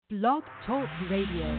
Blog Talk Radio.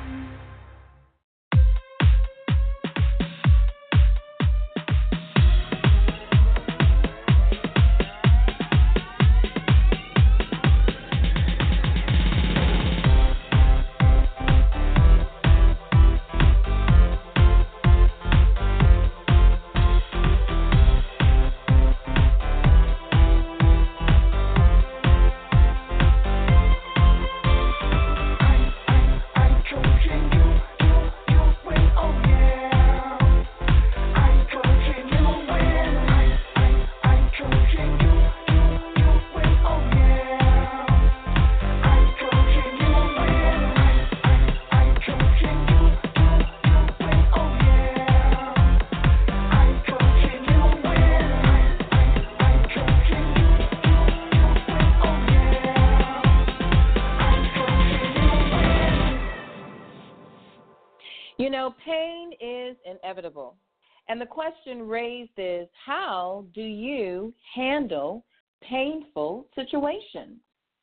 You know, pain is inevitable. And the question raised is, how do you handle painful situations?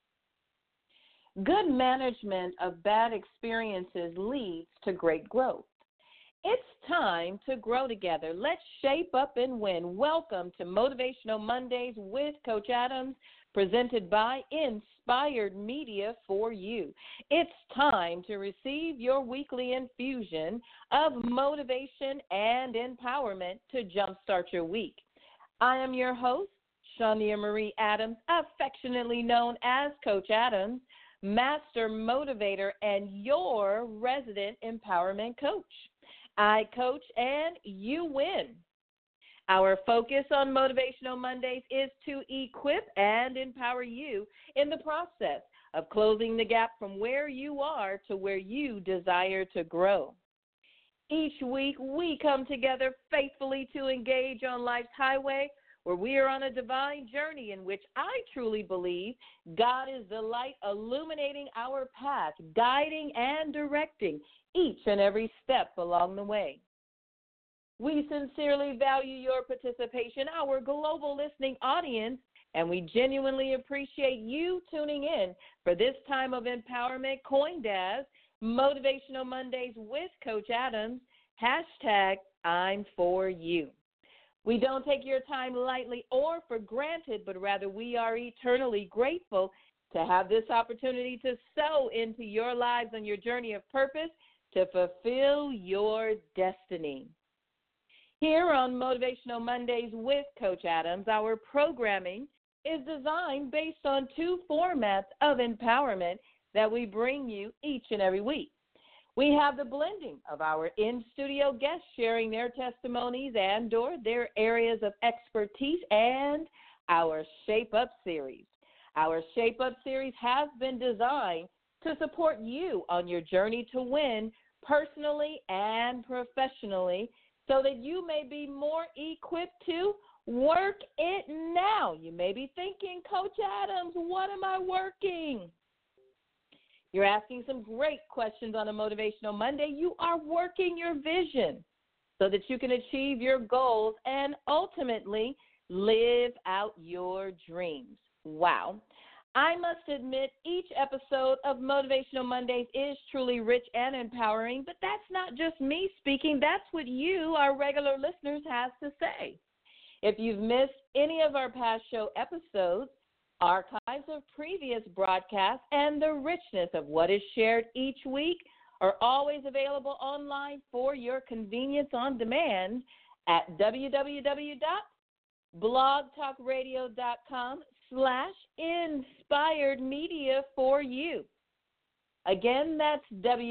Good management of bad experiences leads to great growth. It's time to grow together. Let's shape up and win. Welcome to Motivational Mondays with Coach Adams, presented by Inspired Media for you. It's time to receive your weekly infusion of motivation and empowerment to jumpstart your week. I am your host, Shania Marie Adams, affectionately known as Coach Adams, master motivator and your resident empowerment coach. I coach and you win. Our focus on Motivational Mondays is to equip and empower you in the process of closing the gap from where you are to where you desire to grow. Each week, we come together faithfully to engage on life's highway, where we are on a divine journey in which I truly believe God is the light illuminating our path, guiding and directing each and every step along the way. We sincerely value your participation, our global listening audience, and we genuinely appreciate you tuning in for this time of empowerment coined as Motivational Mondays with Coach Adams, hashtag I'm for you. We don't take your time lightly or for granted, but rather we are eternally grateful to have this opportunity to sow into your lives on your journey of purpose to fulfill your destiny. Here on Motivational Mondays with Coach Adams, our programming is designed based on two formats of empowerment that we bring you each and every week. We have the blending of our in-studio guests sharing their testimonies and or their areas of expertise, and our Shape Up series. Our Shape Up series has been designed to support you on your journey to win personally and professionally, so that you may be more equipped to work it now. You may be thinking, Coach Adams, what am I working? You're asking some great questions on a Motivational Monday. You are working your vision so that you can achieve your goals and ultimately live out your dreams. Wow. I must admit, each episode of Motivational Mondays is truly rich and empowering, but that's not just me speaking. That's what you, our regular listeners, have to say. If you've missed any of our past show episodes, archives of previous broadcasts, and the richness of what is shared each week are always available online for your convenience on demand at www.blogtalkradio.com/inspired media for you. Again, that's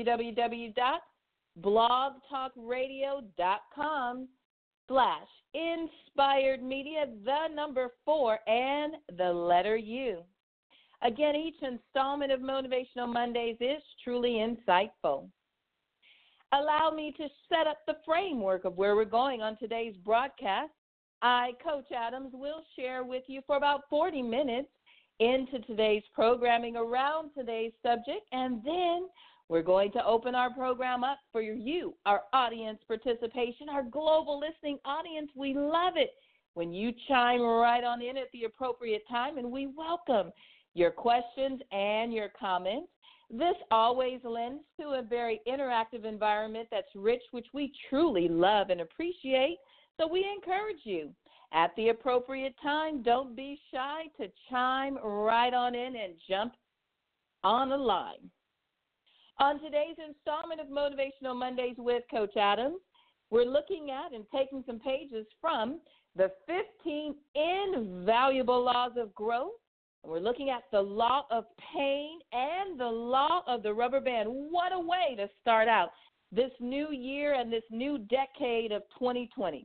www.blogtalkradio.com/inspired media, the number 4 and the letter U. Again, each installment of Motivational Mondays is truly insightful. Allow me to set up the framework of where we're going on today's broadcast. I, Coach Adams, will share with you for about 40 minutes into today's programming around today's subject, and then we're going to open our program up for you, our audience participation, our global listening audience. We love it when you chime right on in at the appropriate time, and we welcome your questions and your comments. This always lends to a very interactive environment that's rich, which we truly love and appreciate. So we encourage you, at the appropriate time, don't be shy to chime right on in and jump on the line. On today's installment of Motivational Mondays with Coach Adams, we're looking at and taking some pages from the 15 Invaluable Laws of Growth. We're looking at the law of pain and the law of the rubber band. What a way to start out this new year and this new decade of 2020.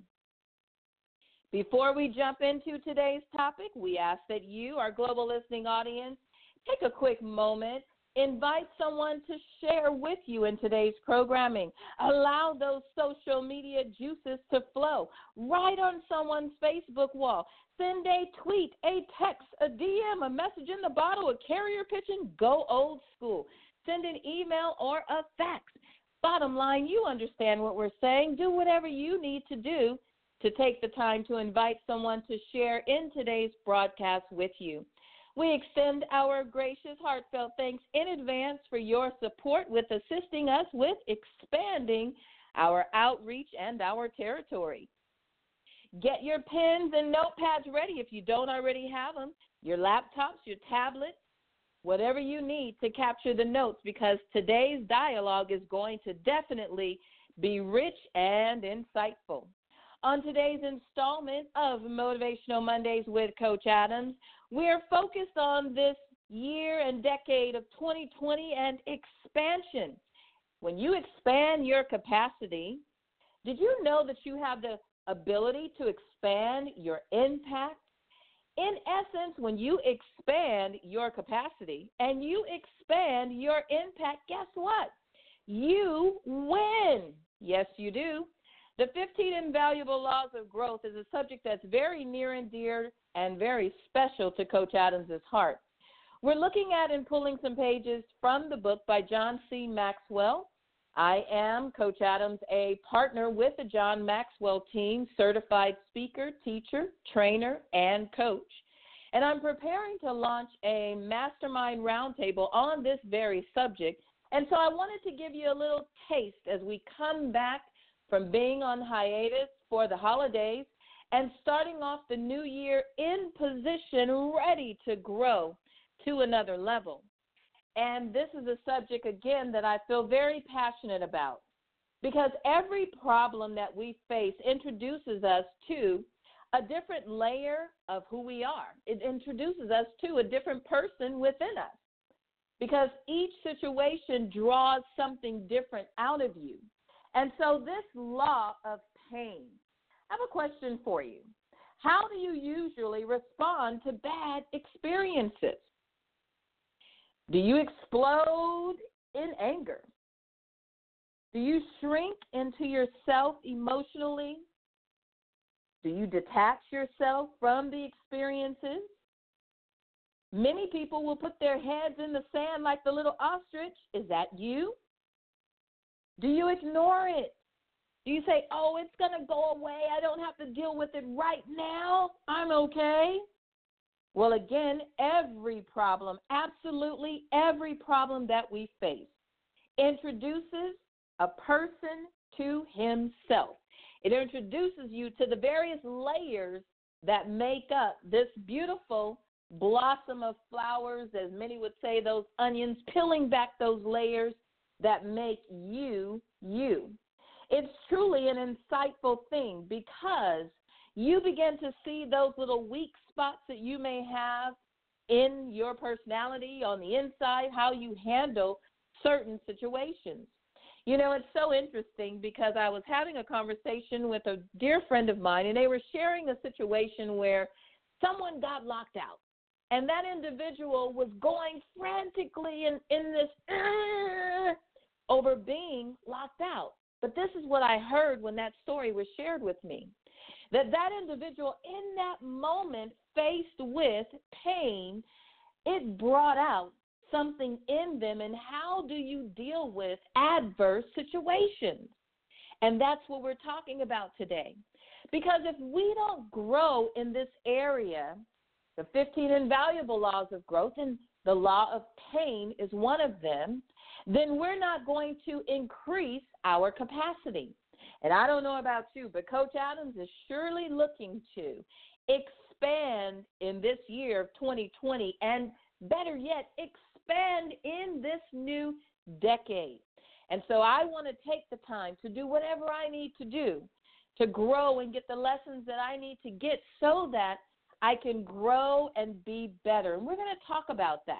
Before we jump into today's topic, we ask that you, our global listening audience, take a quick moment, invite someone to share with you in today's programming. Allow those social media juices to flow. Write on someone's Facebook wall. Send a tweet, a text, a DM, a message in the bottle, a carrier pigeon. Go old school. Send an email or a fax. Bottom line, you understand what we're saying. Do whatever you need to do to take the time to invite someone to share in today's broadcast with you. We extend our gracious, heartfelt thanks in advance for your support with assisting us with expanding our outreach and our territory. Get your pens and notepads ready if you don't already have them, your laptops, your tablets, whatever you need to capture the notes, because today's dialogue is going to definitely be rich and insightful. On today's installment of Motivational Mondays with Coach Adams, we're focused on this year and decade of 2020 and expansion. When you expand your capacity, did you know that you have the ability to expand your impact? In essence, when you expand your capacity and you expand your impact, guess what? You win. Yes, you do. The 15 Invaluable Laws of Growth is a subject that's very near and dear and very special to Coach Adams' heart. We're looking at and pulling some pages from the book by John C. Maxwell. I am, Coach Adams, a partner with the John Maxwell team, certified speaker, teacher, trainer, and coach. And I'm preparing to launch a mastermind roundtable on this very subject. And so I wanted to give you a little taste as we come back from being on hiatus for the holidays and starting off the new year in position, ready to grow to another level. And this is a subject, again, that I feel very passionate about, because every problem that we face introduces us to a different layer of who we are. It introduces us to a different person within us, because each situation draws something different out of you. And so this law of pain, I have a question for you. How do you usually respond to bad experiences? Do you explode in anger? Do you shrink into yourself emotionally? Do you detach yourself from the experiences? Many people will put their heads in the sand like the little ostrich. Is that you? Do you ignore it? Do you say, oh, it's going to go away. I don't have to deal with it right now. I'm okay. Well, again, every problem, absolutely every problem that we face introduces a person to himself. It introduces you to the various layers that make up this beautiful blossom of flowers, as many would say, those onions, peeling back those layers that make you, you. It's truly an insightful thing, because you begin to see those little weak spots that you may have in your personality on the inside, how you handle certain situations. You know, it's so interesting, because I was having a conversation with a dear friend of mine, and they were sharing a situation where someone got locked out. And that individual was going frantically in this over being locked out. But this is what I heard when that story was shared with me, that individual in that moment faced with pain, it brought out something in them. And how do you deal with adverse situations? And that's what we're talking about today. Because if we don't grow in this area, the 15 Invaluable Laws of Growth, and the law of pain is one of them, then we're not going to increase our capacity. And I don't know about you, but Coach Adams is surely looking to expand in this year of 2020, and better yet, expand in this new decade. And so I want to take the time to do whatever I need to do to grow and get the lessons that I need to get so that I can grow and be better. And we're going to talk about that.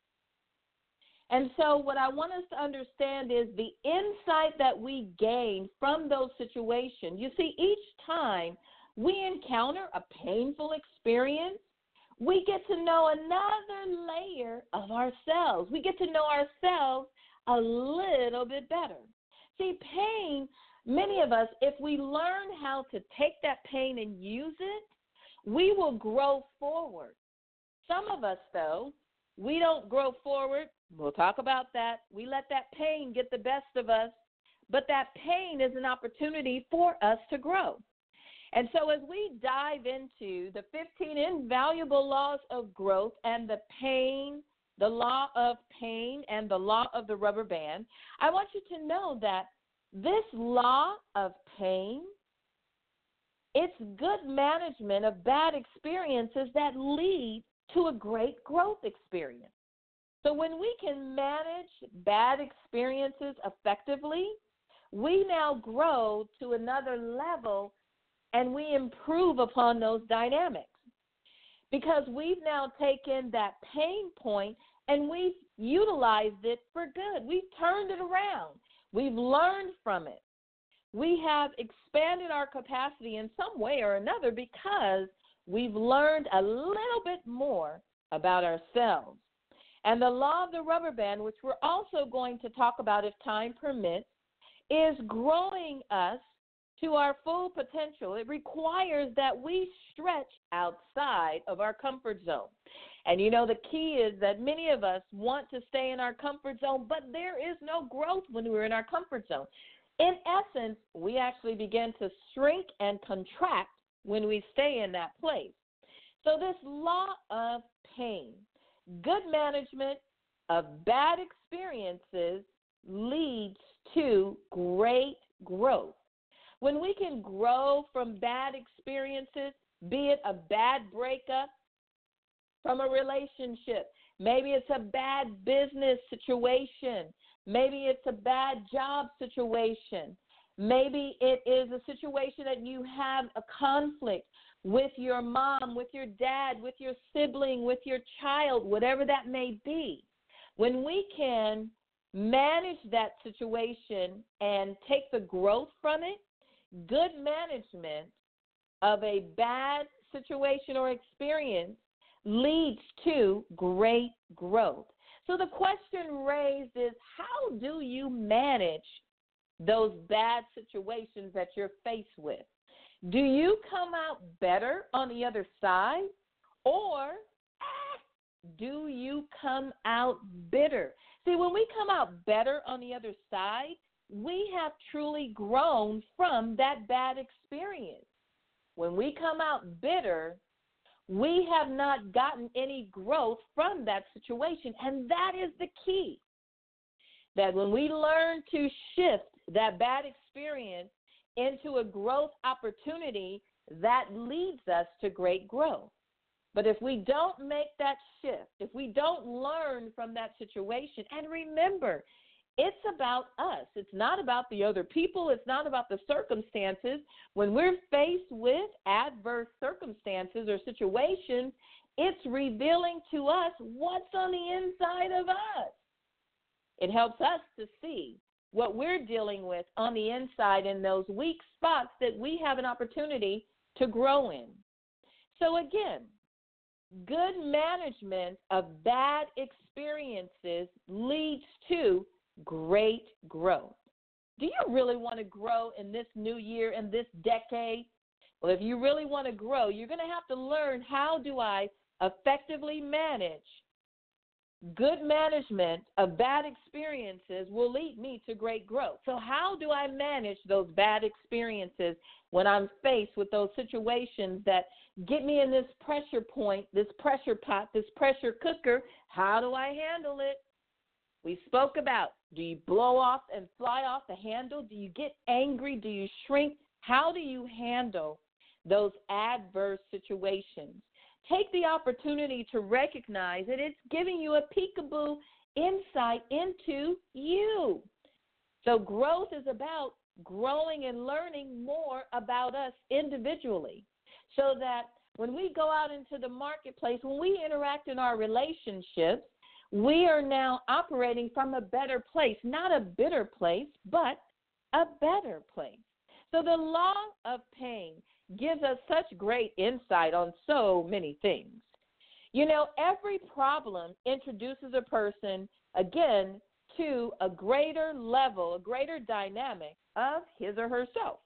And so what I want us to understand is the insight that we gain from those situations. You see, each time we encounter a painful experience, we get to know another layer of ourselves. We get to know ourselves a little bit better. See, pain, many of us, if we learn how to take that pain and use it, we will grow forward. Some of us, though, we don't grow forward. We'll talk about that. We let that pain get the best of us, but that pain is an opportunity for us to grow. And so as we dive into the 15 invaluable laws of growth and the pain, the law of pain and the law of the rubber band, I want you to know that this law of pain, it's good management of bad experiences that lead to a great growth experience. So when we can manage bad experiences effectively, we now grow to another level and we improve upon those dynamics because we've now taken that pain point and we've utilized it for good. We've turned it around. We've learned from it. We have expanded our capacity in some way or another because we've learned a little bit more about ourselves. And the law of the rubber band, which we're also going to talk about if time permits, is growing us to our full potential. It requires that we stretch outside of our comfort zone. And you know, the key is that many of us want to stay in our comfort zone, but there is no growth when we're in our comfort zone. In essence, we actually begin to shrink and contract when we stay in that place. So this law of pain, good management of bad experiences leads to great growth. When we can grow from bad experiences, be it a bad breakup from a relationship, maybe it's a bad business situation, maybe it's a bad job situation, maybe it is a situation that you have a conflict with your mom, with your dad, with your sibling, with your child, whatever that may be. When we can manage that situation and take the growth from it, good management of a bad situation or experience leads to great growth. So the question raised is, how do you manage those bad situations that you're faced with? Do you come out better on the other side, or do you come out bitter? See, when we come out better on the other side, we have truly grown from that bad experience. When we come out bitter, we have not gotten any growth from that situation, and that is the key. That when we learn to shift that bad experience into a growth opportunity, that leads us to great growth. But if we don't make that shift, if we don't learn from that situation, and remember, it's about us. It's not about the other people. It's not about the circumstances. When we're faced with adverse circumstances or situations, it's revealing to us what's on the inside of us. It helps us to see what we're dealing with on the inside in those weak spots that we have an opportunity to grow in. So again, good management of bad experiences leads to great growth. Do you really want to grow in this new year, in this decade? Well, if you really want to grow, you're going to have to learn, how do I effectively manage good management of bad experiences will lead me to great growth. So how do I manage those bad experiences when I'm faced with those situations that get me in this pressure point, this pressure pot, this pressure cooker? How do I handle it? We spoke about, do you blow off and fly off the handle? Do you get angry? Do you shrink? How do you handle those adverse situations? Take the opportunity to recognize that it's giving you a peekaboo insight into you. So growth is about growing and learning more about us individually, so that when we go out into the marketplace, when we interact in our relationships, we are now operating from a better place, not a bitter place, but a better place. So the law of pain gives us such great insight on so many things. You know, every problem introduces a person, again, to a greater level, a greater dynamic of his or herself.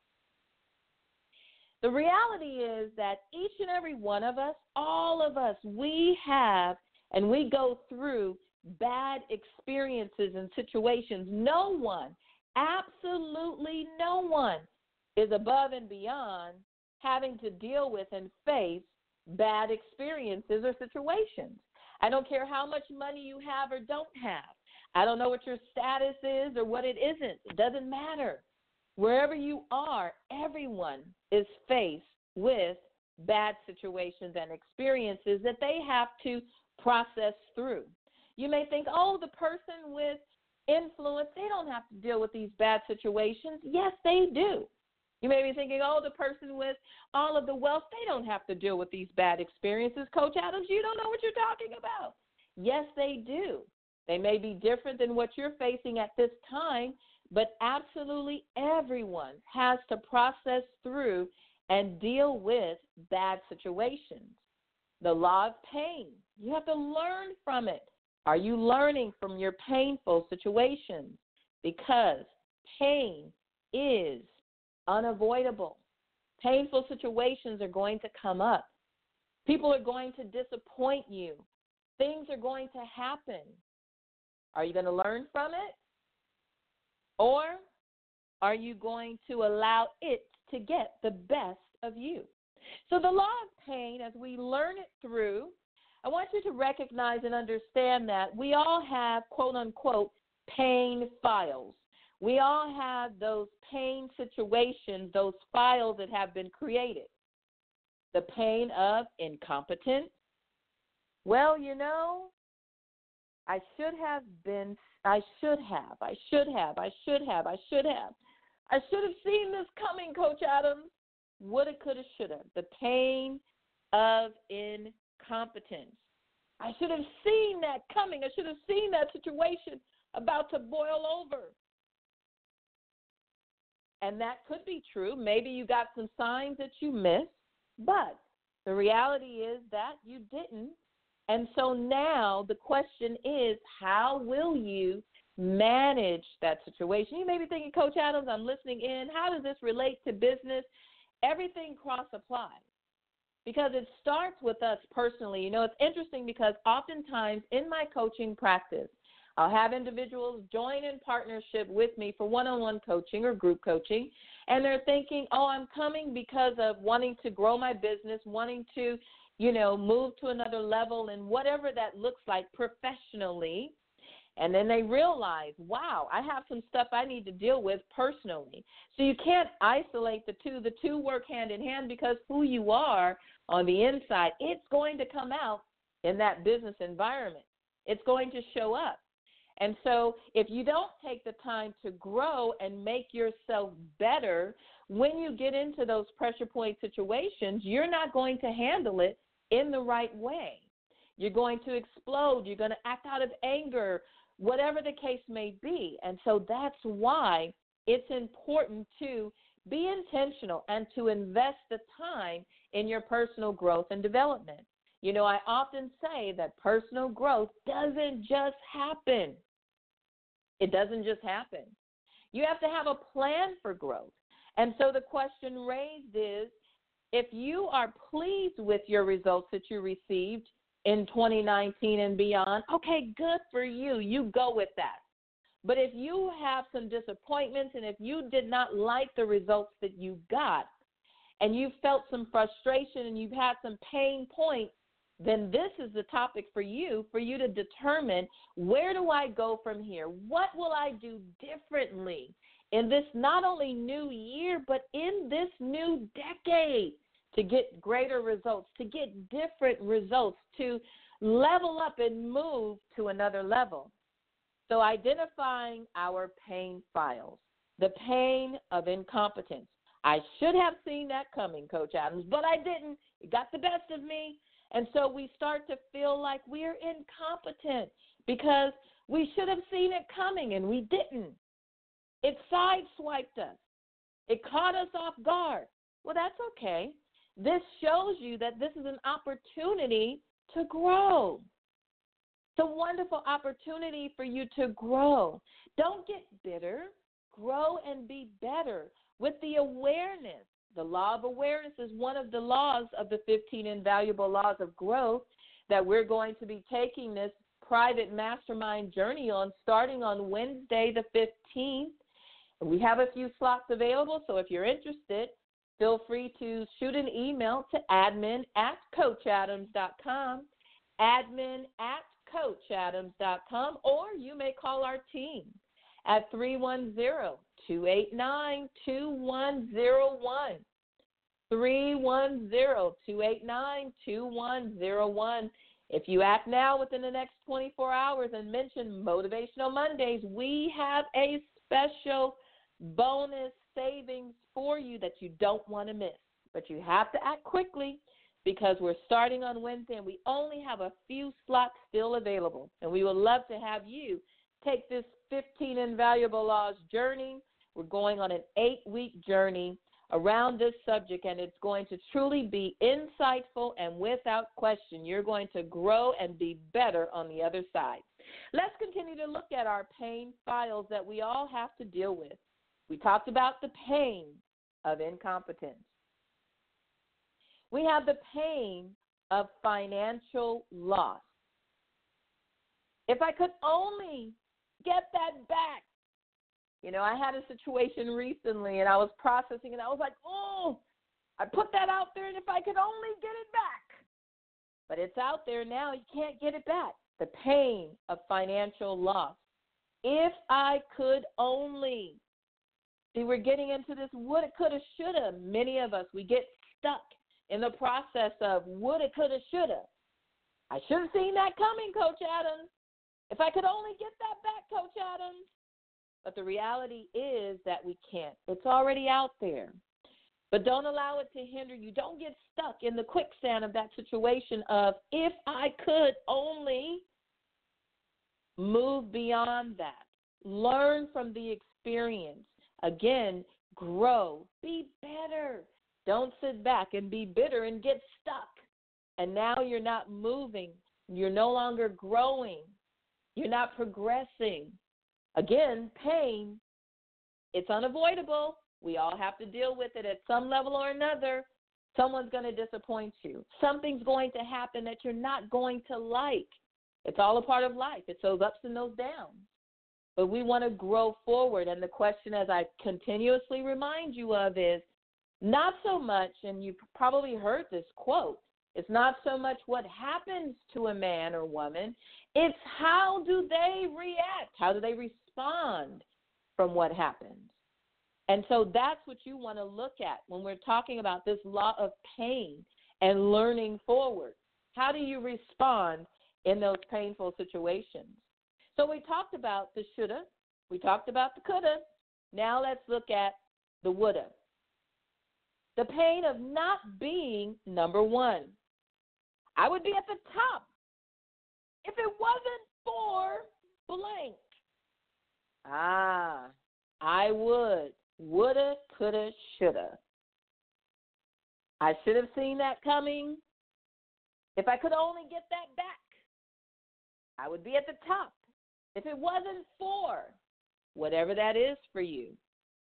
The reality is that each and every one of us, all of us, we have and we go through bad experiences and situations. No one, absolutely no one, is above and beyond having to deal with and face bad experiences or situations. I don't care how much money you have or don't have. I don't know what your status is or what it isn't. It doesn't matter. Wherever you are, everyone is faced with bad situations and experiences that they have to process through. You may think, oh, the person with influence, they don't have to deal with these bad situations. Yes, they do. You may be thinking, oh, the person with all of the wealth, they don't have to deal with these bad experiences. Coach Adams, you don't know what you're talking about. Yes, they do. They may be different than what you're facing at this time, but absolutely everyone has to process through and deal with bad situations. The law of pain, you have to learn from it. Are you learning from your painful situations? Because pain is unavoidable. Painful situations are going to come up. People are going to disappoint you. Things are going to happen. Are you going to learn from it? Or are you going to allow it to get the best of you? So the law of pain, as we learn it through, I want you to recognize and understand that we all have, quote unquote, pain files. We all have those pain situations, those files that have been created. The pain of incompetence. Well, you know, I should have seen this coming, Coach Adams. Woulda, coulda, shoulda. The pain of incompetence. I should have seen that coming. I should have seen that situation about to boil over. And that could be true. Maybe you got some signs that you missed, but the reality is that you didn't. And so now the question is, how will you manage that situation? You may be thinking, Coach Adams, I'm listening in. How does this relate to business? Everything cross-applies because it starts with us personally. You know, it's interesting because oftentimes in my coaching practice, I'll have individuals join in partnership with me for one-on-one coaching or group coaching, and they're thinking, oh, I'm coming because of wanting to grow my business, wanting to, you know, move to another level and whatever that looks like professionally. And then they realize, wow, I have some stuff I need to deal with personally. So you can't isolate the two. The two work hand in hand because who you are on the inside, it's going to come out in that business environment. It's going to show up. And so if you don't take the time to grow and make yourself better, when you get into those pressure point situations, you're not going to handle it in the right way. You're going to explode. You're going to act out of anger, whatever the case may be. And so that's why it's important to be intentional and to invest the time in your personal growth and development. You know, I often say that personal growth doesn't just happen. It doesn't just happen. You have to have a plan for growth. And so the question raised is, if you are pleased with your results that you received, in 2019 and beyond, okay, good for you. You go with that. But if you have some disappointments and if you did not like the results that you got and you felt some frustration and you've had some pain points, then this is the topic for you to determine, where do I go from here? What will I do differently in this not only new year, but in this new decade to get greater results, to get different results, to level up and move to another level? So identifying our pain files, the pain of incompetence. I should have seen that coming, Coach Adams, but I didn't. It got the best of me. And so we start to feel like we're incompetent because we should have seen it coming and we didn't. It sideswiped us. It caught us off guard. Well, that's okay. This shows you that this is an opportunity to grow. It's a wonderful opportunity for you to grow. Don't get bitter. Grow and be better with the awareness. The law of awareness is one of the laws of the 15 invaluable laws of growth that we're going to be taking this private mastermind journey on starting on Wednesday the 15th. We have a few slots available, so if you're interested, feel free to shoot an email to admin@coachadams.com, admin@coachadams.com, or you may call our team at 310-289-2101, 310-289-2101. If you act now within the next 24 hours and mention Motivational Mondays, we have a special bonus savings for you that you don't want to miss. But you have to act quickly because we're starting on Wednesday and we only have a few slots still available. And we would love to have you take this 15 Invaluable Laws journey. We're going on an 8-week journey around this subject, and it's going to truly be insightful, and without question, you're going to grow and be better on the other side. Let's continue to look at our pain files that we all have to deal with. We talked about the pain of incompetence. We have the pain of financial loss. If I could only get that back. You know, I had a situation recently, and I was processing, and I was like, oh, I put that out there, and if I could only get it back. But it's out there now. You can't get it back. The pain of financial loss. If I could only. See, we're getting into this woulda, coulda, shoulda. Many of us, we get stuck in the process of woulda, coulda, shoulda. I should have seen that coming, Coach Adams. If I could only get that back, Coach Adams. But the reality is that we can't. It's already out there. But don't allow it to hinder you. Don't get stuck in the quicksand of that situation of, if I could only. Move beyond that. Learn from the experience. Again, grow. Be better. Don't sit back and be bitter and get stuck. And now you're not moving. You're no longer growing. You're not progressing. Again, pain, it's unavoidable. We all have to deal with it at some level or another. Someone's going to disappoint you. Something's going to happen that you're not going to like. It's all a part of life. It's those ups and those downs. But we want to grow forward. And the question, as I continuously remind you of, is not so much, and you've probably heard this quote, it's not so much what happens to a man or woman, it's how do they react? How do they respond from what happens? And so that's what you want to look at when we're talking about this law of pain and learning forward. How do you respond in those painful situations? So we talked about the shoulda. We talked about the coulda. Now let's look at the woulda. The pain of not being number one. I would be at the top if it wasn't for blank. I would. Woulda, coulda, shoulda. I should have seen that coming. If I could only get that back, I would be at the top. If it wasn't for whatever that is for you.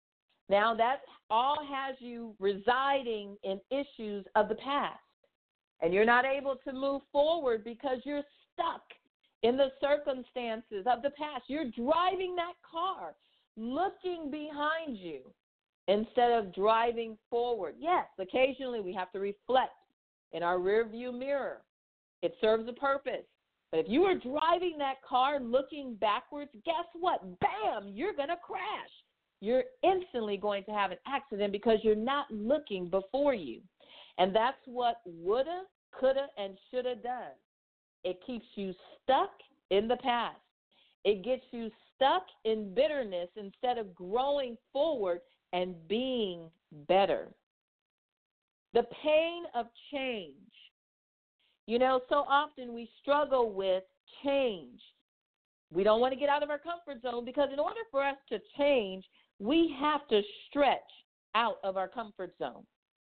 Now that all has you residing in issues of the past. and you're not able to move forward because you're stuck in the circumstances of the past. You're driving that car, looking behind you instead of driving forward. Yes, occasionally we have to reflect in our rearview mirror. It serves a purpose. But if you are driving that car looking backwards, guess what? Bam, you're going to crash. You're instantly going to have an accident because you're not looking before you. And that's what woulda, coulda, and shoulda does. It keeps you stuck in the past. It gets you stuck in bitterness instead of growing forward and being better. The pain of change. You know, so often we struggle with change. We don't want to get out of our comfort zone because in order for us to change, we have to stretch out of our comfort zone.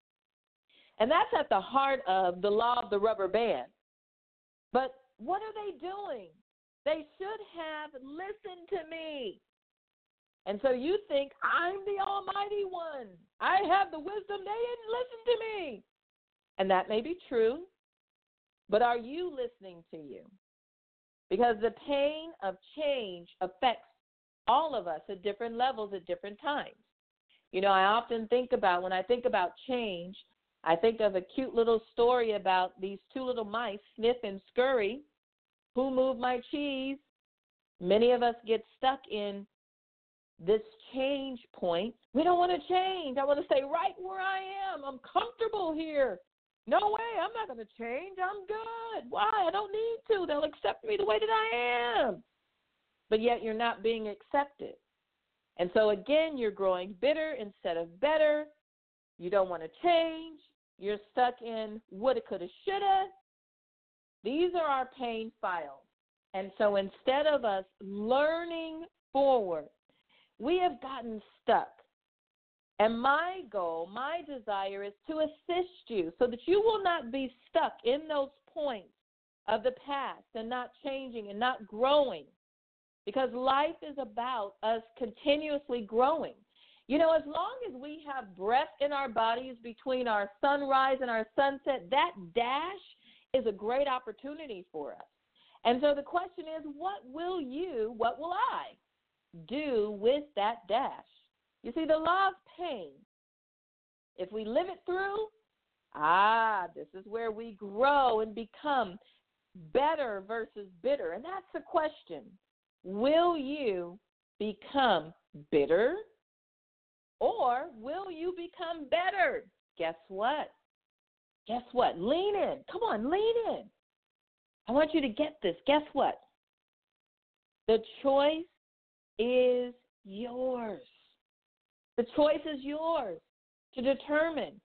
And that's at the heart of the law of the rubber band. But what are they doing? They should have listened to me. And so you think, I'm the Almighty One. I have the wisdom. They didn't listen to me. And that may be true. But are you listening to you? Because the pain of change affects all of us at different levels at different times. You know, I often think about, when I think about change, I think of a cute little story about these two little mice, Sniff and Scurry. Who moved my cheese? Many of us get stuck in this change point. We don't want to change. I want to stay right where I am. I'm comfortable here. No way, I'm not going to change. I'm good. Why? I don't need to. They'll accept me the way that I am. But yet you're not being accepted. And so, again, you're growing bitter instead of better. You don't want to change. You're stuck in woulda, coulda, shoulda. These are our pain files. And so instead of us learning forward, we have gotten stuck. And my goal, my desire is to assist you so that you will not be stuck in those points of the past and not changing and not growing. Because life is about us continuously growing. You know, as long as we have breath in our bodies between our sunrise and our sunset, that dash is a great opportunity for us. And so the question is, what will I do with that dash? You see, the law of pain, if we live it through, this is where we grow and become better versus bitter. And that's the question. Will you become bitter or will you become better? Guess what? Guess what? Lean in. Come on, lean in. I want you to get this. Guess what? The choice is yours. The choice is yours to determine,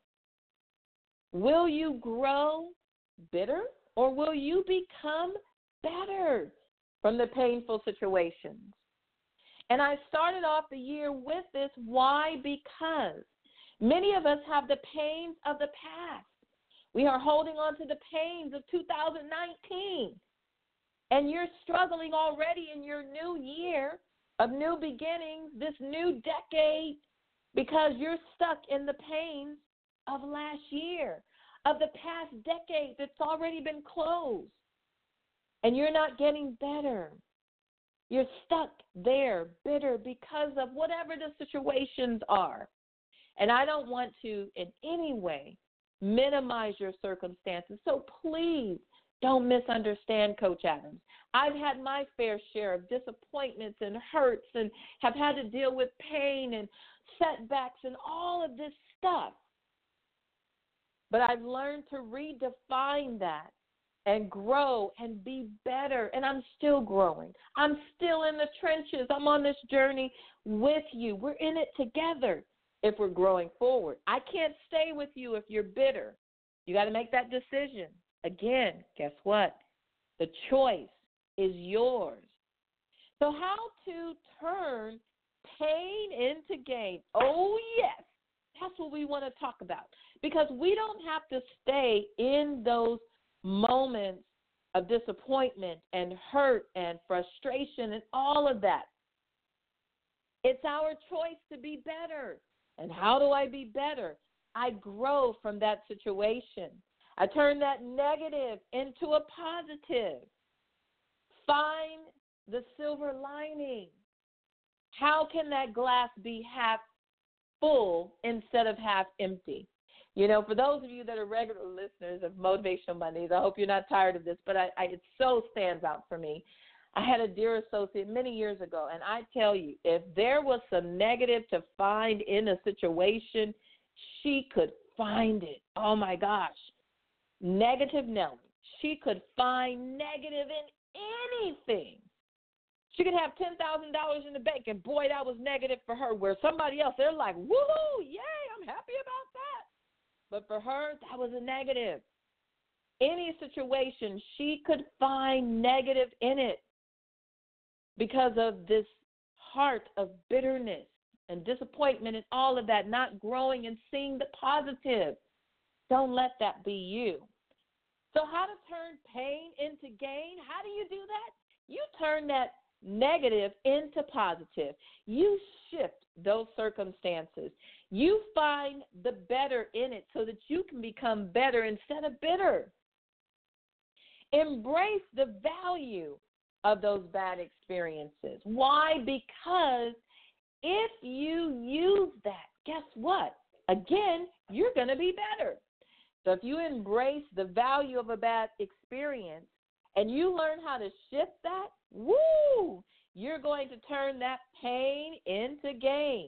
will you grow bitter or will you become better from the painful situations? And I started off the year with this. Why? Because many of us have the pains of the past. We are holding on to the pains of 2019. And you're struggling already in your new year of new beginnings, this new decade, because you're stuck in the pains of last year, of the past decade that's already been closed. And you're not getting better. You're stuck there, bitter, because of whatever the situations are. And I don't want to in any way minimize your circumstances. So please don't misunderstand Coach Adams. I've had my fair share of disappointments and hurts and have had to deal with pain and setbacks and all of this stuff. But I've learned to redefine that and grow and be better. And I'm still growing. I'm still in the trenches. I'm on this journey with you. We're in it together if we're growing forward. I can't stay with you if you're bitter. You got to make that decision. Again, guess what? The choice is yours. So how to turn pain into gain? Oh, yes. That's what we want to talk about. Because we don't have to stay in those moments of disappointment and hurt and frustration and all of that. It's our choice to be better. And how do I be better? I grow from that situation. I turn that negative into a positive. Find the silver lining. How can that glass be half full instead of half empty? You know, for those of you that are regular listeners of Motivational Mondays, I hope you're not tired of this, but it so stands out for me. I had a dear associate many years ago, and I tell you, if there was some negative to find in a situation, she could find it. Oh, my gosh. Negative Nelly. She could find negative in anything. She could have $10,000 in the bank, and boy, that was negative for her, where somebody else, they're like, woohoo, yay, I'm happy about that. But for her, that was a negative. Any situation, she could find negative in it because of this heart of bitterness and disappointment and all of that, not growing and seeing the positive. Don't let that be you. So how to turn pain into gain? How do you do that? You turn that negative into positive. You shift those circumstances. You find the better in it so that you can become better instead of bitter. Embrace the value of those bad experiences. Why? Because if you use that, guess what? Again, you're going to be better. So if you embrace the value of a bad experience and you learn how to shift that, woo, you're going to turn that pain into gain.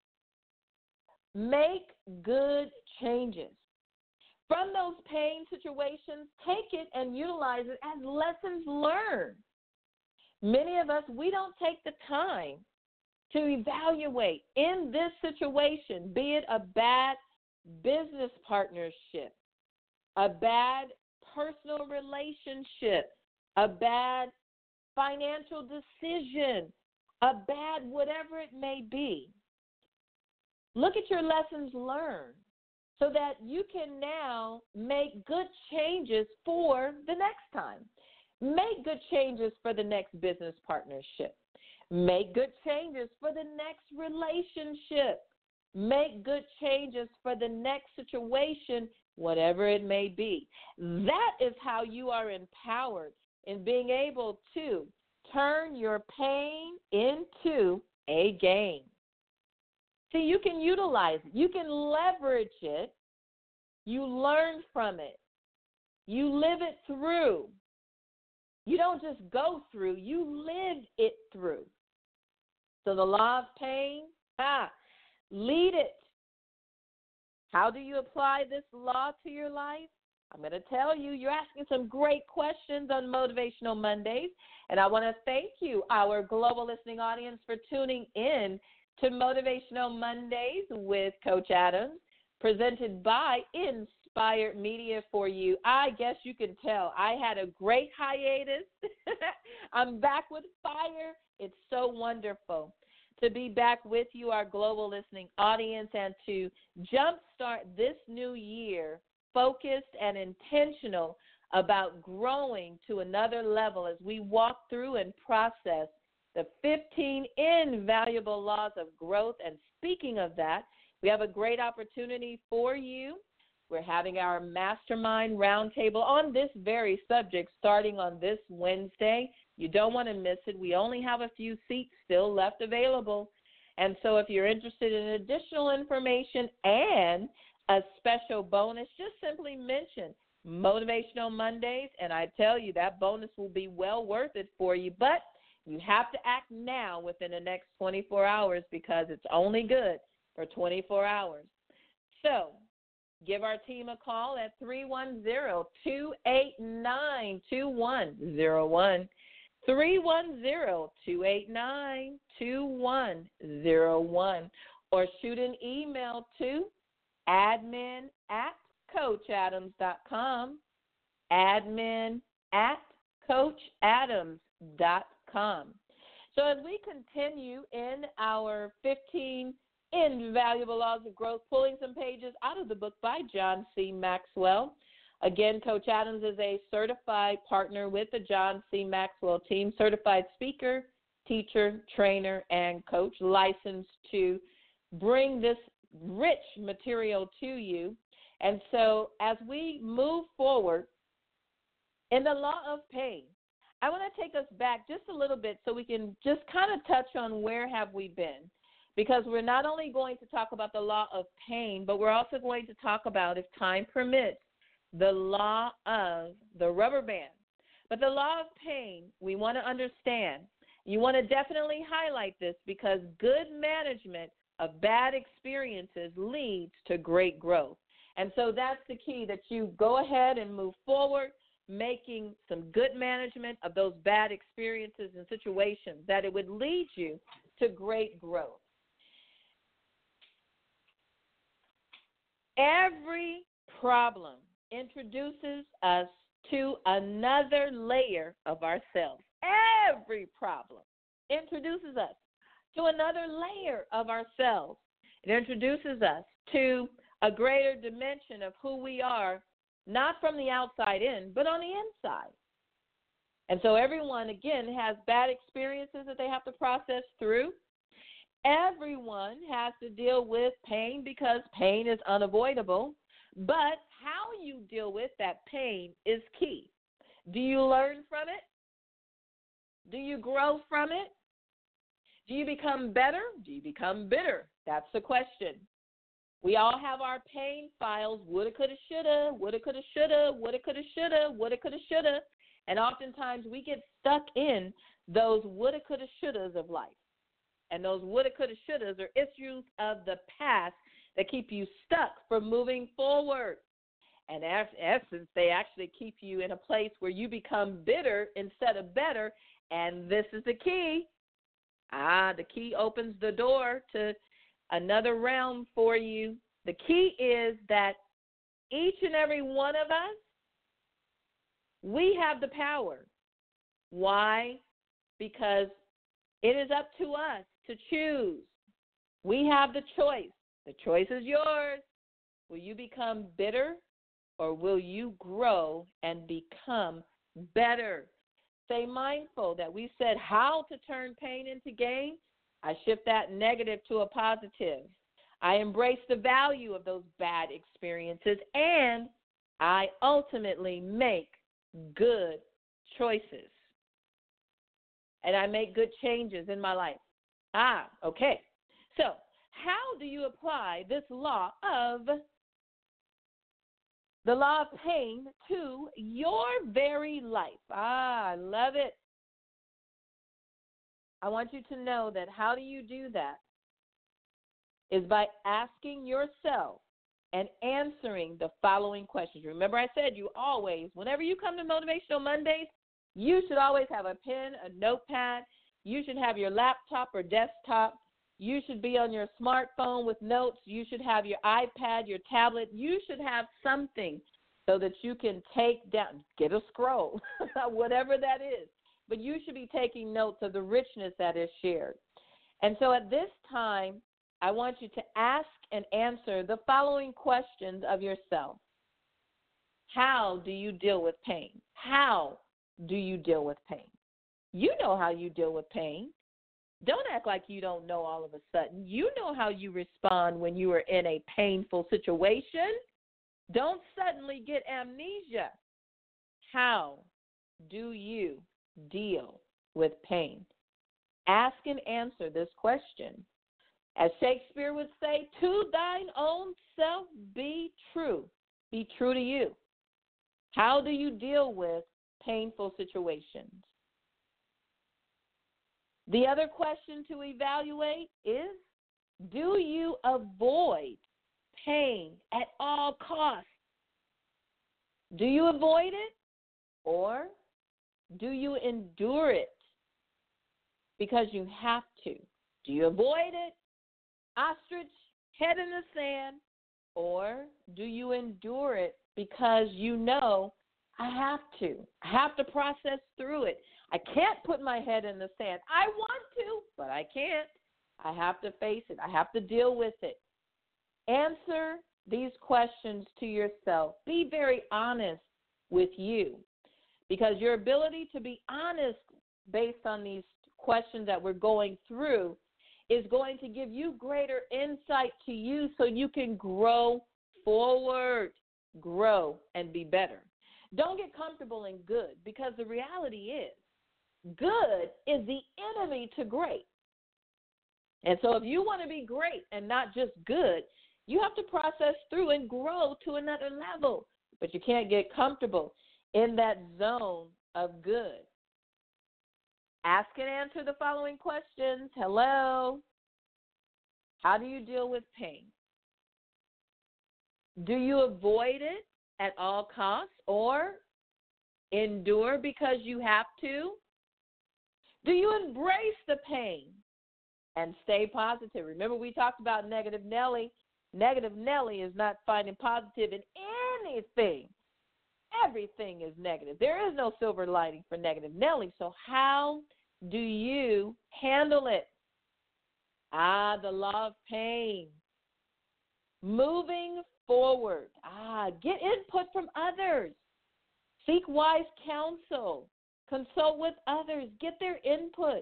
Make good changes. From those pain situations, take it and utilize it as lessons learned. Many of us, we don't take the time to evaluate in this situation, be it a bad business partnership, a bad personal relationship, a bad financial decision, a bad whatever it may be. Look at your lessons learned so that you can now make good changes for the next time. Make good changes for the next business partnership. Make good changes for the next relationship. Make good changes for the next situation, whatever it may be. That is how you are empowered in being able to turn your pain into a gain. See, you can utilize it. You can leverage it. You learn from it. You live it through. You don't just go through. You live it through. So the law of pain, lead it. How do you apply this law to your life? I'm going to tell you. You're asking some great questions on Motivational Mondays, and I want to thank you, our global listening audience, for tuning in to Motivational Mondays with Coach Adams, presented by Inspired Media for you. I guess you can tell I had a great hiatus. I'm back with fire. It's so wonderful to be back with you, our global listening audience, and to jumpstart this new year focused and intentional about growing to another level as we walk through and process the 15 invaluable laws of growth. And speaking of that, we have a great opportunity for you. We're having our mastermind roundtable on this very subject starting on this Wednesday. You don't want to miss it. We only have a few seats still left available. And so if you're interested in additional information and a special bonus, just simply mention Motivational Mondays, and I tell you that bonus will be well worth it for you. But you have to act now within the next 24 hours because it's only good for 24 hours. So give our team a call at 310-289-2101, 310-289-2101, or shoot an email to admin@coachadams.com, admin@coachadams.com. So as we continue in our 15 invaluable laws of growth, pulling some pages out of the book by John C. Maxwell. Again, Coach Adams is a certified partner with the John C. Maxwell team, certified speaker, teacher, trainer, and coach, licensed to bring this rich material to you. And so as we move forward in the law of pain, I want to take us back just a little bit so we can just kind of touch on where have we been. Because we're not only going to talk about the law of pain, but we're also going to talk about, if time permits, the law of the rubber band. But the law of pain, we want to understand. You want to definitely highlight this because good management of bad experiences leads to great growth. And so that's the key, that you go ahead and move forward, making some good management of those bad experiences and situations, that it would lead you to great growth. Every problem introduces us to another layer of ourselves. Every problem introduces us to another layer of ourselves. It introduces us to a greater dimension of who we are, not from the outside in, but on the inside. And so everyone, again, has bad experiences that they have to process through. Everyone has to deal with pain because pain is unavoidable. But how you deal with that pain is key. Do you learn from it? Do you grow from it? Do you become better? Do you become bitter? That's the question. We all have our pain files, woulda, coulda, shoulda, woulda, coulda, shoulda, woulda, coulda, shoulda, woulda, coulda, shoulda. And oftentimes we get stuck in those woulda, coulda, shouldas of life. And those woulda, coulda, shouldas are issues of the past that keep you stuck from moving forward. And in essence, they actually keep you in a place where you become bitter instead of better. And this is the key. The key opens the door to another realm for you. The key is that each and every one of us, we have the power. Why? Because it is up to us to choose. We have the choice. The choice is yours. Will you become bitter or will you grow and become better? Stay mindful that we said how to turn pain into gain. I shift that negative to a positive. I embrace the value of those bad experiences, and I ultimately make good choices. And I make good changes in my life. Okay. So how do you apply this law of the law of pain to your very life? I love it. I want you to know that how do you do that is by asking yourself and answering the following questions. Remember I said you always, whenever you come to Motivational Mondays, you should always have a pen, a notepad. You should have your laptop or desktop. You should be on your smartphone with notes. You should have your iPad, your tablet. You should have something so that you can take down, get a scroll, whatever that is. But you should be taking notes of the richness that is shared. And so at this time, I want you to ask and answer the following questions of yourself. How do you deal with pain? How do you deal with pain? You know how you deal with pain. Don't act like you don't know all of a sudden. You know how you respond when you are in a painful situation. Don't suddenly get amnesia. How do you deal with pain? Ask and answer this question. As Shakespeare would say, to thine own self be true. Be true to you. How do you deal with painful situations? The other question to evaluate is, do you avoid pain at all costs? Do you avoid it or do you endure it because you have to? Do you avoid it, ostrich, head in the sand, or do you endure it because you know I have to? I have to process through it. I can't put my head in the sand. I want to, but I can't. I have to face it. I have to deal with it. Answer these questions to yourself. Be very honest with you, because your ability to be honest based on these questions that we're going through is going to give you greater insight to you so you can grow forward, grow, and be better. Don't get comfortable in good, because the reality is good is the enemy to great. And so if you want to be great and not just good, you have to process through and grow to another level. But you can't get comfortable in that zone of good. Ask and answer the following questions. Hello. How do you deal with pain? Do you avoid it at all costs or endure because you have to? Do you embrace the pain and stay positive? Remember, we talked about Negative Nelly. Negative Nelly is not finding positive in anything. Everything is negative. There is no silver lining for Negative Nelly. So how do you handle it? The law of pain. Moving forward. Get input from others. Seek wise counsel. Consult with others. Get their input.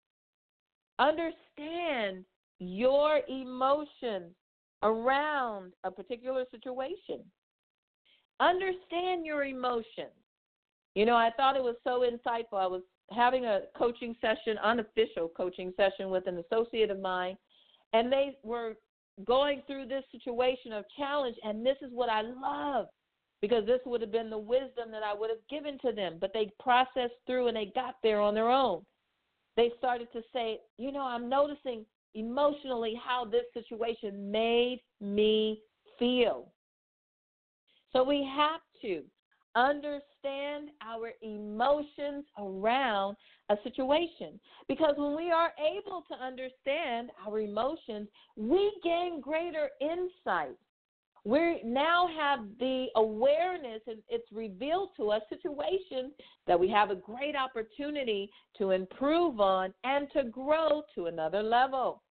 Understand your emotions around a particular situation. Understand your emotions. You know, I thought it was so insightful. I was having a coaching session, unofficial coaching session with an associate of mine, and they were going through this situation of challenge, and this is what I love, because this would have been the wisdom that I would have given to them, but they processed through and they got there on their own. They started to say, you know, I'm noticing emotionally how this situation made me feel. So we have to understand our emotions around a situation, because when we are able to understand our emotions, we gain greater insight. We now have the awareness, and it's revealed to us situations that we have a great opportunity to improve on and to grow to another level.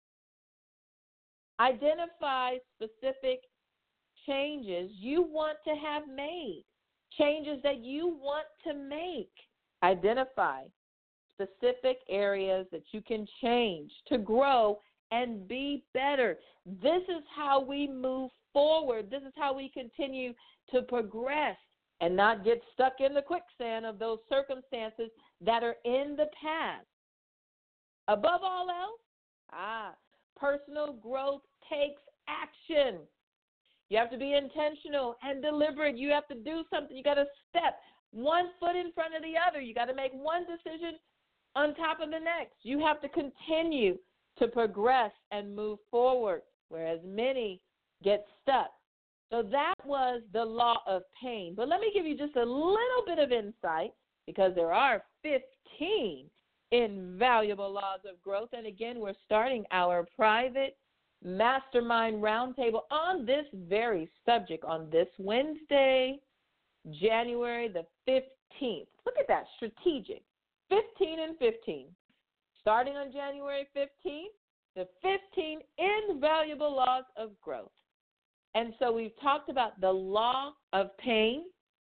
Identify specific changes you want to have made, changes that you want to make. Identify specific areas that you can change to grow and be better. This is how we move forward. This is how we continue to progress and not get stuck in the quicksand of those circumstances that are in the past. Above all else, personal growth takes action. You have to be intentional and deliberate. You have to do something. You got to step one foot in front of the other. You got to make one decision on top of the next. You have to continue to progress and move forward, whereas many get stuck. So that was the law of pain. But let me give you just a little bit of insight, because there are 15 invaluable laws of growth. And again, we're starting our private mastermind roundtable on this very subject on this Wednesday, January the 15th. Look at that, strategic. 15 and 15. Starting on January 15th, the 15 invaluable laws of growth. And so we've talked about the law of pain,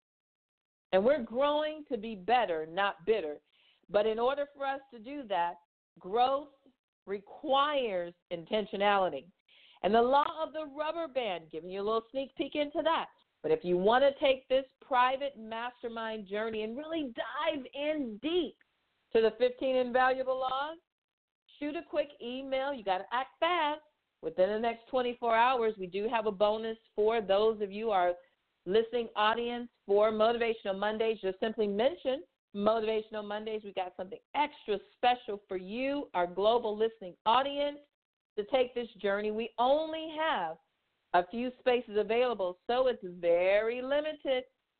and we're growing to be better, not bitter. But in order for us to do that, growth requires intentionality. And the law of the rubber band, giving you a little sneak peek into that. But if you want to take this private mastermind journey and really dive in deep to the 15 invaluable laws, shoot a quick email. You got to act fast. Within the next 24 hours, we do have a bonus for those of you, our listening audience, for Motivational Mondays. Just simply mention Motivational Mondays. We got something extra special for you, our global listening audience, to take this journey. We only have a few spaces available, so it's very limited,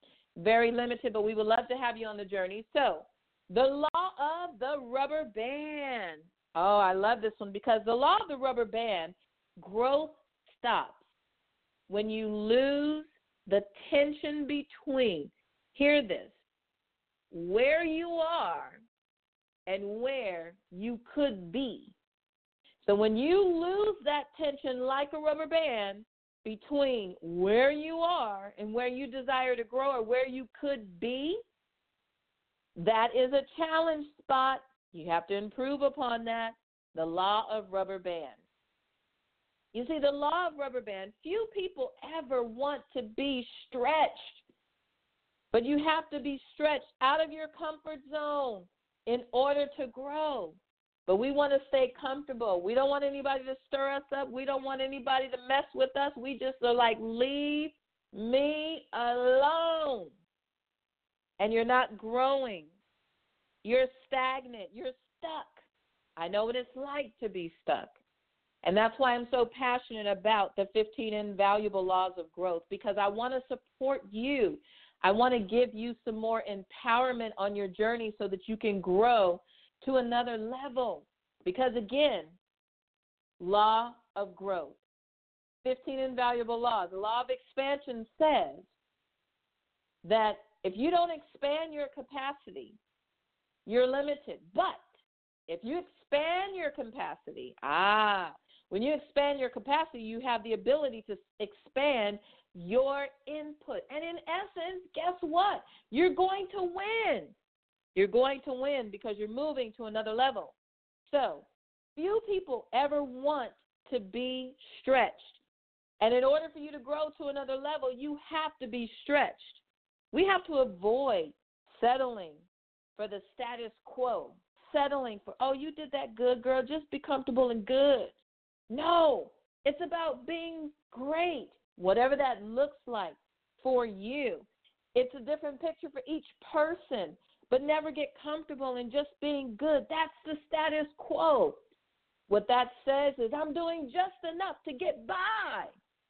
but we would love to have you on the journey. So the law of the rubber band. Oh, I love this one, because the law of the rubber band, growth stops when you lose the tension between, hear this, where you are and where you could be. So when you lose that tension like a rubber band between where you are and where you desire to grow or where you could be, that is a challenge spot. You have to improve upon that. The law of rubber band. You see, the law of rubber band, few people ever want to be stretched. But you have to be stretched out of your comfort zone in order to grow. But we want to stay comfortable. We don't want anybody to stir us up. We don't want anybody to mess with us. We just are like, leave me alone. And you're not growing. You're stagnant. You're stuck. I know what it's like to be stuck. And that's why I'm so passionate about the 15 invaluable laws of growth, because I want to support you. I want to give you some more empowerment on your journey so that you can grow to another level. Because again, law of growth, 15 invaluable laws. The law of expansion says that if you don't expand your capacity, you're limited. But if you expand your capacity, when you expand your capacity, you have the ability to expand your input. And in essence, guess what? You're going to win. You're going to win because you're moving to another level. So, few people ever want to be stretched. And in order for you to grow to another level, you have to be stretched. We have to avoid settling for the status quo. Settling for, oh, you did that good, girl. Just be comfortable and good. No, it's about being great, whatever that looks like for you. It's a different picture for each person, but never get comfortable in just being good. That's the status quo. What that says is I'm doing just enough to get by.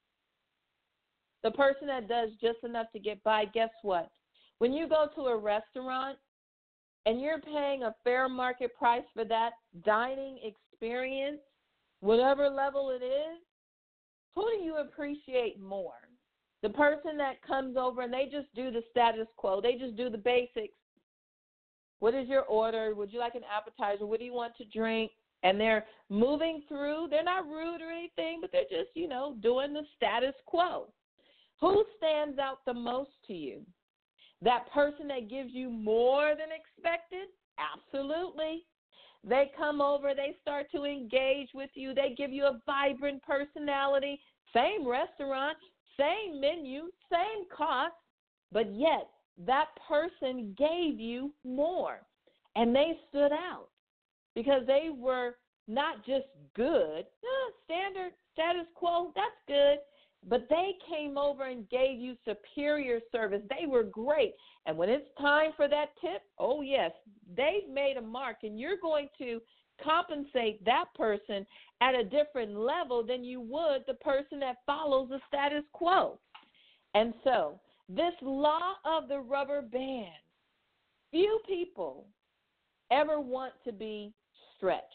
The person that does just enough to get by, guess what? When you go to a restaurant and you're paying a fair market price for that dining experience, whatever level it is, who do you appreciate more? The person that comes over and they just do the status quo. They just do the basics. What is your order? Would you like an appetizer? What do you want to drink? And they're moving through. They're not rude or anything, but they're just, doing the status quo. Who stands out the most to you? That person that gives you more than expected? Absolutely. They come over, they start to engage with you, they give you a vibrant personality, same restaurant, same menu, same cost, but yet that person gave you more. And they stood out because they were not just good, standard, status quo, that's good, but they came over and gave you superior service. They were great. And when it's time for that tip, oh, yes, they've made a mark, and you're going to compensate that person at a different level than you would the person that follows the status quo. And so this law of the rubber band, few people ever want to be stretched.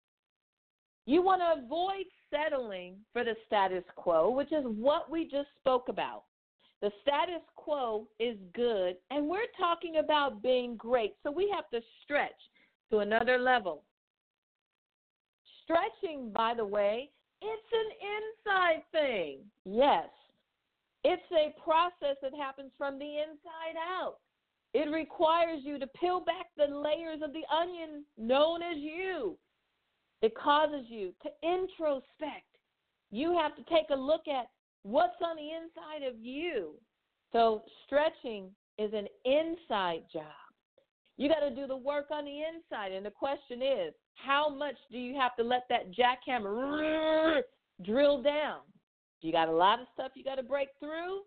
You want to avoid settling for the status quo, which is what we just spoke about. The status quo is good, and we're talking about being great, so we have to stretch to another level. Stretching, by the way, it's an inside thing. Yes, it's a process that happens from the inside out. It requires you to peel back the layers of the onion known as you. It causes you to introspect. You have to take a look at what's on the inside of you. So stretching is an inside job. You got to do the work on the inside. And the question is, how much do you have to let that jackhammer drill down? Do you got a lot of stuff you got to break through?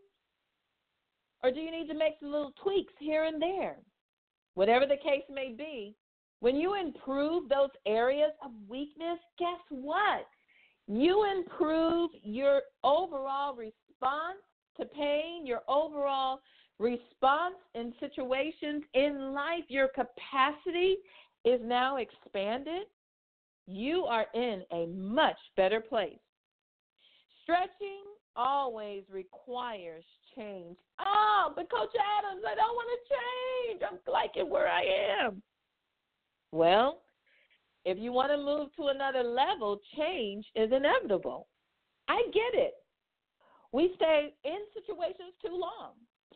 Or do you need to make some little tweaks here and there? Whatever the case may be, when you improve those areas of weakness, guess what? You improve your overall response to pain, your overall response in situations in life. Your capacity is now expanded. You are in a much better place. Stretching always requires change. Oh, but Coach Adams, I don't want to change. I'm liking where I am. Well, if you want to move to another level, change is inevitable. I get it. We stay in situations too long.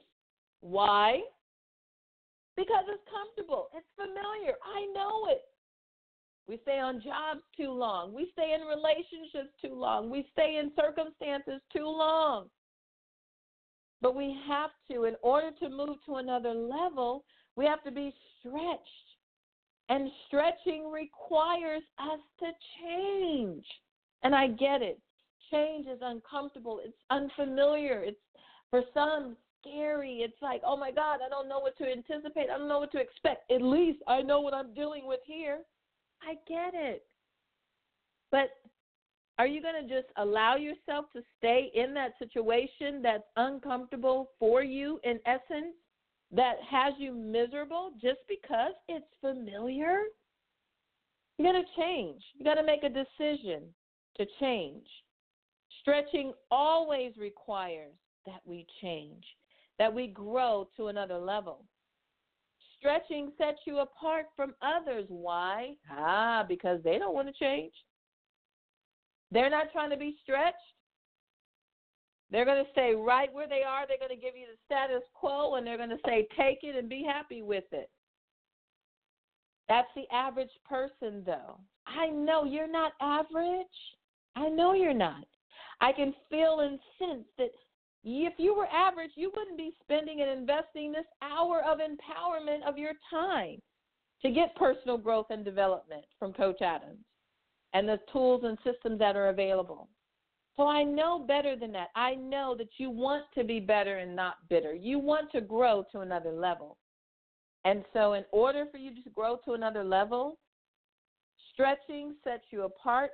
Why? Because it's comfortable. It's familiar. I know it. We stay on jobs too long. We stay in relationships too long. We stay in circumstances too long. But we have to, in order to move to another level, we have to be stretched. And stretching requires us to change. And I get it. Change is uncomfortable. It's unfamiliar. It's, for some, scary. It's like, oh, my God, I don't know what to anticipate. I don't know what to expect. At least I know what I'm dealing with here. I get it. But are you going to just allow yourself to stay in that situation that's uncomfortable for you, in essence, that has you miserable just because it's familiar? You got to change. You got to make a decision to change. Stretching always requires that we change, that we grow to another level. Stretching sets you apart from others. Why? Because they don't want to change. They're not trying to be stretched. They're going to stay right where they are. They're going to give you the status quo, and they're going to say, take it and be happy with it. That's the average person, though. I know you're not average. I know you're not. I can feel and sense that if you were average, you wouldn't be spending and investing this hour of empowerment of your time to get personal growth and development from Coach Adams and the tools and systems that are available. So I know better than that. I know that you want to be better and not bitter. You want to grow to another level. And so in order for you to grow to another level, stretching sets you apart.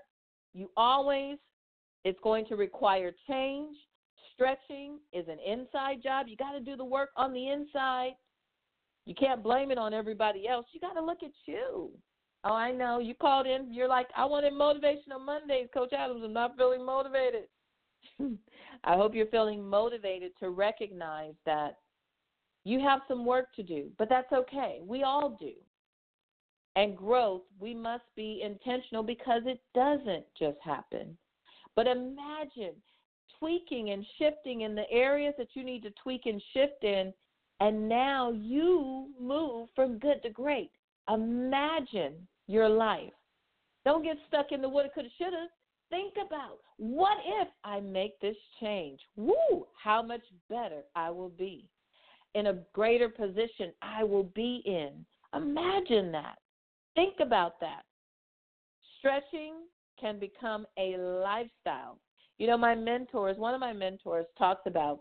It's going to require change. Stretching is an inside job. You got to do the work on the inside. You can't blame it on everybody else. You got to look at you. Oh, I know. You called in. You're like, I wanted Motivational Mondays, Coach Adams. I'm not feeling motivated. I hope you're feeling motivated to recognize that you have some work to do, but that's okay. We all do. And growth, we must be intentional because it doesn't just happen. But imagine tweaking and shifting in the areas that you need to tweak and shift in, and now you move from good to great. Imagine your life. Don't get stuck in the woulda, coulda, shoulda. Think about, what if I make this change? Woo, how much better I will be. In a greater position I will be in. Imagine that. Think about that. Stretching can become a lifestyle. You know, one of my mentors talks about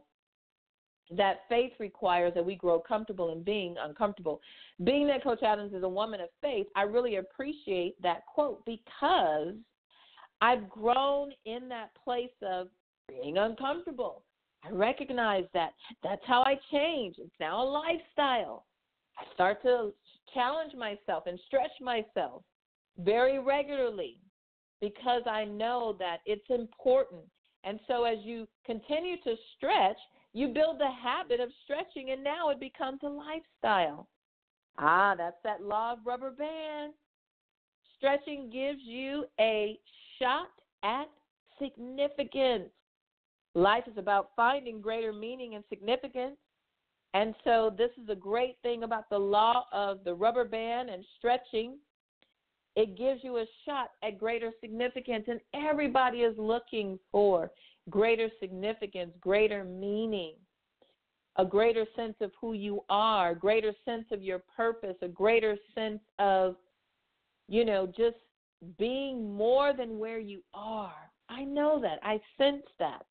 that faith requires that we grow comfortable in being uncomfortable. Being that Coach Adams is a woman of faith, I really appreciate that quote because I've grown in that place of being uncomfortable. I recognize that. That's how I change. It's now a lifestyle. I start to challenge myself and stretch myself very regularly because I know that it's important. And so as you continue to stretch, you build the habit of stretching, and now it becomes a lifestyle. That's that law of rubber band. Stretching gives you a shot at significance. Life is about finding greater meaning and significance. And so this is a great thing about the law of the rubber band and stretching. It gives you a shot at greater significance, and everybody is looking for greater significance, greater meaning, a greater sense of who you are, a greater sense of your purpose, a greater sense of, just being more than where you are. I know that. I sense that.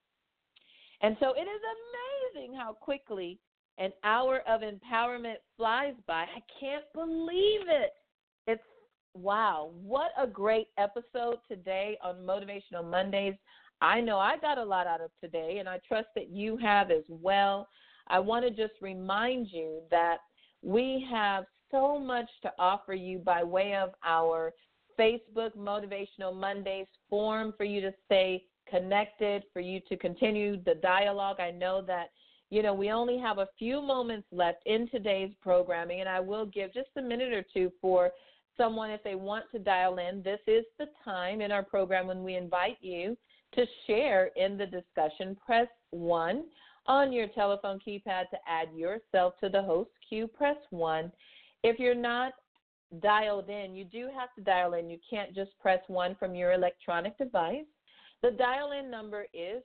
And so it is amazing how quickly an hour of empowerment flies by. I can't believe it. It's wow. What a great episode today on Motivational Mondays. I know I got a lot out of today, and I trust that you have as well. I want to just remind you that we have so much to offer you by way of our Facebook Motivational Mondays forum for you to stay connected, for you to continue the dialogue. I know that, we only have a few moments left in today's programming, and I will give just a minute or two for someone if they want to dial in. This is the time in our program when we invite you to share in the discussion. Press 1 on your telephone keypad to add yourself to the host queue. Press 1. If you're not dialed in, you do have to dial in. You can't just press 1 from your electronic device. The dial-in number is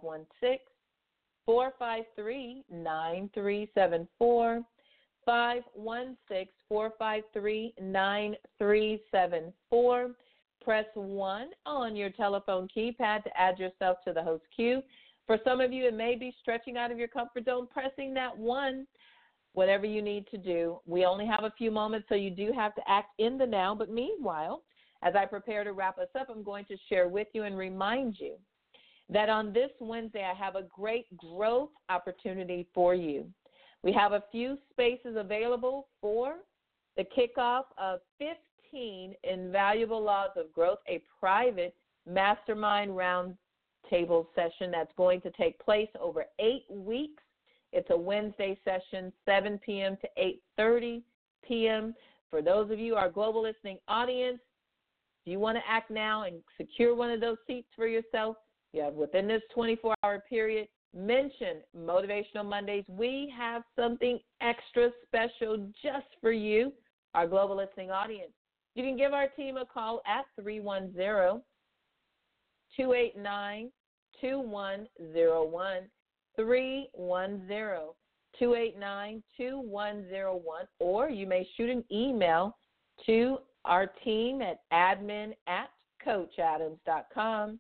516-453-9374, 516-453-9374. Press 1 on your telephone keypad to add yourself to the host queue. For some of you, it may be stretching out of your comfort zone, pressing that 1, whatever you need to do. We only have a few moments, so you do have to act in the now. But meanwhile, as I prepare to wrap us up, I'm going to share with you and remind you that on this Wednesday, I have a great growth opportunity for you. We have a few spaces available for the kickoff of 15 Invaluable Laws of Growth, a private mastermind roundtable session that's going to take place over 8 weeks. It's a Wednesday session, 7 p.m. to 8:30 p.m. For those of you, our global listening audience, if you want to act now and secure one of those seats for yourself, you have within this 24-hour period, mention Motivational Mondays. We have something extra special just for you, our global listening audience. You can give our team a call at 310-289-2101, 310-289-2101, or you may shoot an email to our team at admin@coachadams.com,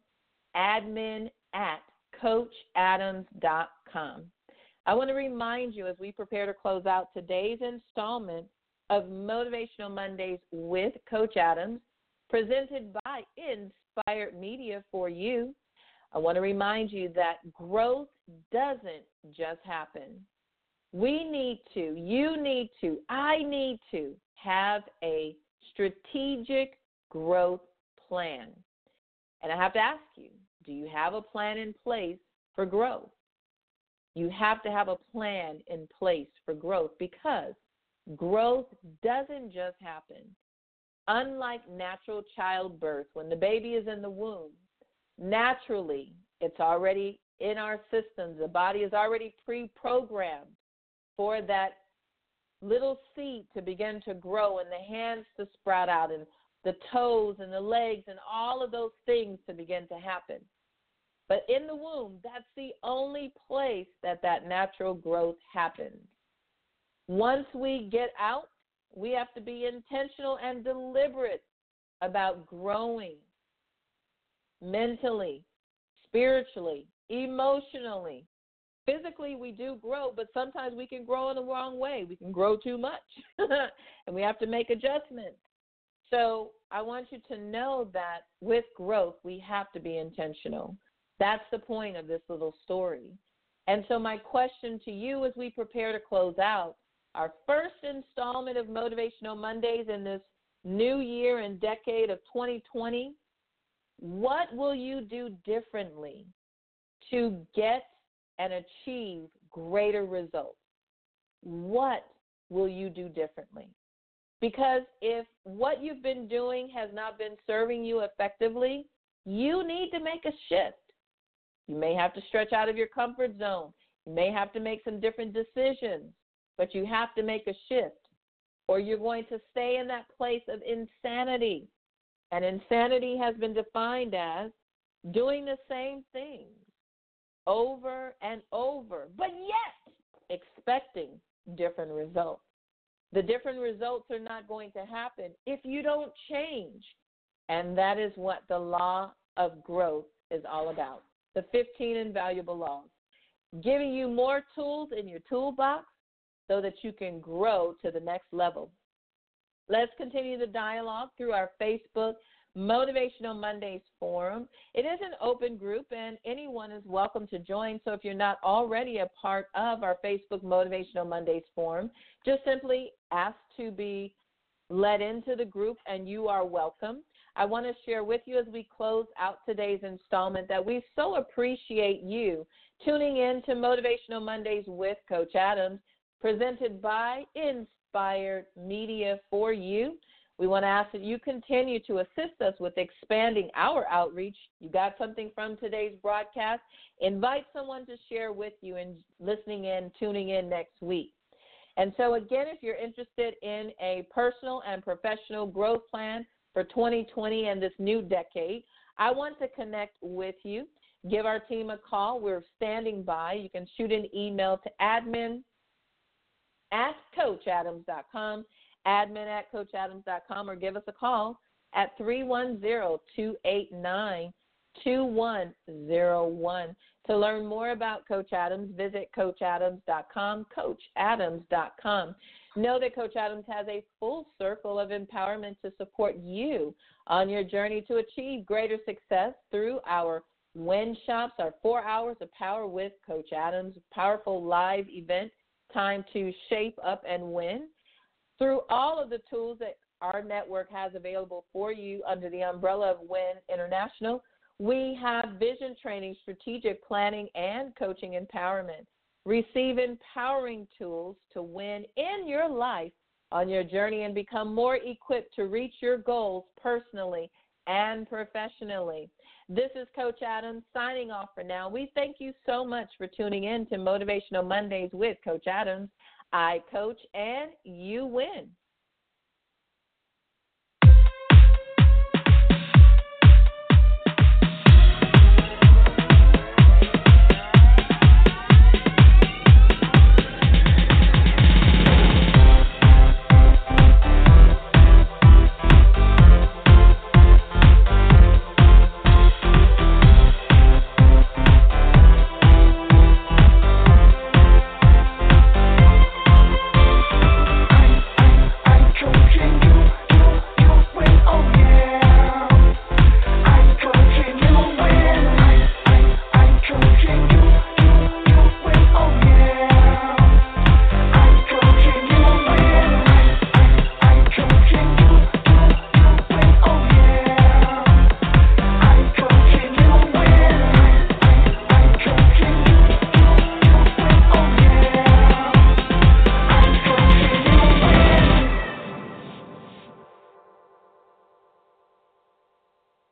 admin@coachadams.com. I want to remind you as we prepare to close out today's installment of Motivational Mondays with Coach Adams, presented by Inspired Media for you. I want to remind you that growth doesn't just happen. We need to, you need to, I need to have a strategic growth plan. And I have to ask you, do you have a plan in place for growth? You have to have a plan in place for growth because growth doesn't just happen. Unlike natural childbirth, when the baby is in the womb, naturally it's already in our systems. The body is already pre-programmed for that little seed to begin to grow and the hands to sprout out and the toes and the legs and all of those things to begin to happen. But in the womb, that's the only place that natural growth happens. Once we get out, we have to be intentional and deliberate about growing mentally, spiritually, emotionally. Physically, we do grow, but sometimes we can grow in the wrong way. We can grow too much, and we have to make adjustments. So I want you to know that with growth, we have to be intentional. That's the point of this little story. And so my question to you as we prepare to close out our first installment of Motivational Mondays in this new year and decade of 2020, what will you do differently to get and achieve greater results? What will you do differently? Because if what you've been doing has not been serving you effectively, you need to make a shift. You may have to stretch out of your comfort zone. You may have to make some different decisions, but you have to make a shift, or you're going to stay in that place of insanity. And insanity has been defined as doing the same things over and over, but yet expecting different results. The different results are not going to happen if you don't change. And that is what the law of growth is all about. The 15 invaluable laws, giving you more tools in your toolbox so that you can grow to the next level. Let's continue the dialogue through our Facebook Motivational Mondays forum. It is an open group, and anyone is welcome to join. So if you're not already a part of our Facebook Motivational Mondays forum, just simply ask to be led into the group, and you are welcome. I want to share with you as we close out today's installment that we so appreciate you tuning in to Motivational Mondays with Coach Adams, presented by Inspired Media for you. We want to ask that you continue to assist us with expanding our outreach. You got something from today's broadcast? Invite someone to share with you and listening in, tuning in next week. And so, again, if you're interested in a personal and professional growth plan for 2020 and this new decade, I want to connect with you. Give our team a call. We're standing by. You can shoot an email to admin@coachadams.com, admin@coachadams.com, or give us a call at 310-289-2101. To learn more about Coach Adams, visit coachadams.com, coachadams.com. Know that Coach Adams has a full circle of empowerment to support you on your journey to achieve greater success through our Win Shops, our 4 hours of power with Coach Adams, powerful live event, time to shape up and win. Through all of the tools that our network has available for you under the umbrella of Win International, we have vision training, strategic planning, and coaching empowerment. Receive empowering tools to win in your life on your journey and become more equipped to reach your goals personally and professionally. This is Coach Adams signing off for now. We thank you so much for tuning in to Motivational Mondays with Coach Adams. I coach and you win.